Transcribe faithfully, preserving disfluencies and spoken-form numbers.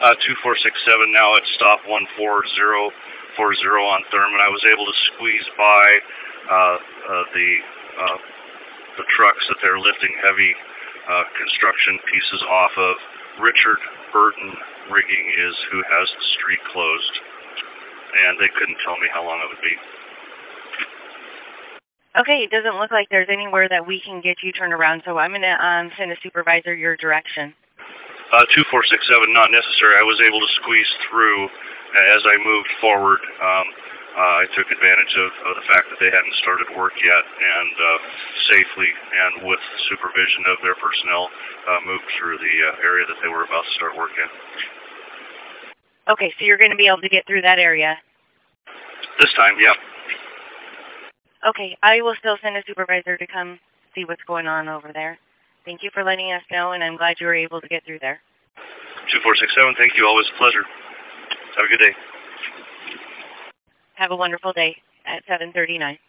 Uh, two four six seven now at stop one four zero four zero on Thurman. I was able to squeeze by uh, uh, the uh, the trucks that they're lifting heavy uh, construction pieces off of. Richard Burton Rigging is who has the street closed, and they couldn't tell me how long it would be. Okay, it doesn't look like there's anywhere that we can get you turned around, so I'm going to um, send a supervisor your direction. Uh, two four six seven, not necessary. I was able to squeeze through as I moved forward. Um, uh, I took advantage of, of the fact that they hadn't started work yet, and uh, safely and with supervision of their personnel, uh, moved through the uh, area that they were about to start work in. Okay, so you're going to be able to get through that area? This time, yeah. Okay, I will still send a supervisor to come see what's going on over there. Thank you for letting us know, and I'm glad you were able to get through there. two four six seven, thank you. Always a pleasure. Have a good day. Have a wonderful day at seven thirty-nine.